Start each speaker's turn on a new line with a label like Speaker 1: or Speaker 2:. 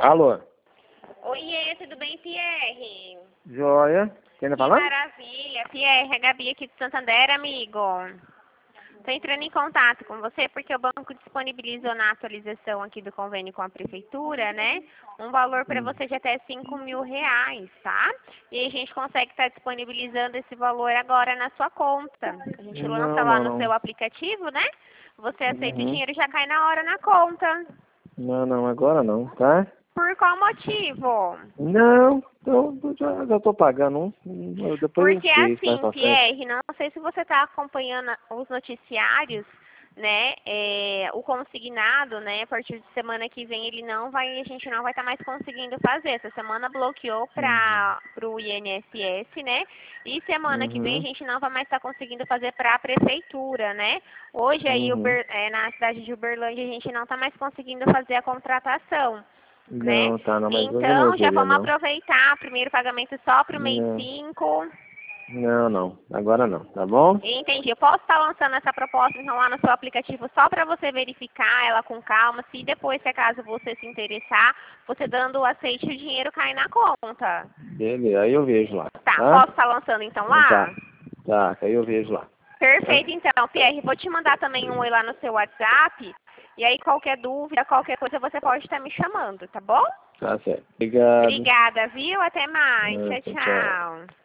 Speaker 1: Alô?
Speaker 2: Oiê, tudo bem, Pierre?
Speaker 1: Joia. Quem tá
Speaker 2: Que
Speaker 1: falando?
Speaker 2: maravilha. Pierre, a Gabi aqui de Santander, amigo. Tô entrando em contato com você porque o banco disponibilizou na atualização aqui do convênio com a prefeitura, né? Um valor para você de até R$ 5.000, tá? E aí a gente consegue estar disponibilizando esse valor agora na sua conta. A gente lança lá no seu aplicativo, né? Você aceita o dinheiro e já cai na hora na conta.
Speaker 1: Não, agora não, tá?
Speaker 2: Por qual motivo?
Speaker 1: Não, já tô pagando depois a
Speaker 2: Porque
Speaker 1: gente vê isso mais
Speaker 2: assim,
Speaker 1: pra frente.
Speaker 2: Pierre, não sei se você está acompanhando os noticiários, né? O consignado, né? A partir de semana que vem a gente não vai estar mais conseguindo fazer. Essa semana bloqueou para o INSS, né? E semana que vem a gente não vai mais estar conseguindo fazer para a prefeitura, né? Hoje aí na cidade de Uberlândia a gente não está mais conseguindo fazer a contratação. Né?
Speaker 1: Não, tá, não, mas hoje eu não
Speaker 2: Então, já
Speaker 1: queria,
Speaker 2: vamos
Speaker 1: não.
Speaker 2: aproveitar. Primeiro pagamento só para o mês 5.
Speaker 1: Não, agora não, tá bom?
Speaker 2: Entendi. Eu posso estar lançando essa proposta então lá no seu aplicativo só para você verificar ela com calma. Se depois, se acaso você se interessar, você dando o aceite, o dinheiro cai na conta.
Speaker 1: Beleza, aí eu vejo lá,
Speaker 2: Tá,
Speaker 1: tá?
Speaker 2: posso estar lançando então lá?
Speaker 1: Tá, aí eu vejo lá.
Speaker 2: Perfeito, então. Pierre, vou te mandar também um oi lá no seu WhatsApp. E aí, qualquer dúvida, qualquer coisa, você pode estar me chamando, tá bom?
Speaker 1: Tá certo. Obrigado.
Speaker 2: Obrigada, viu? Até mais. Tchau,
Speaker 1: Tchau.
Speaker 2: tchau.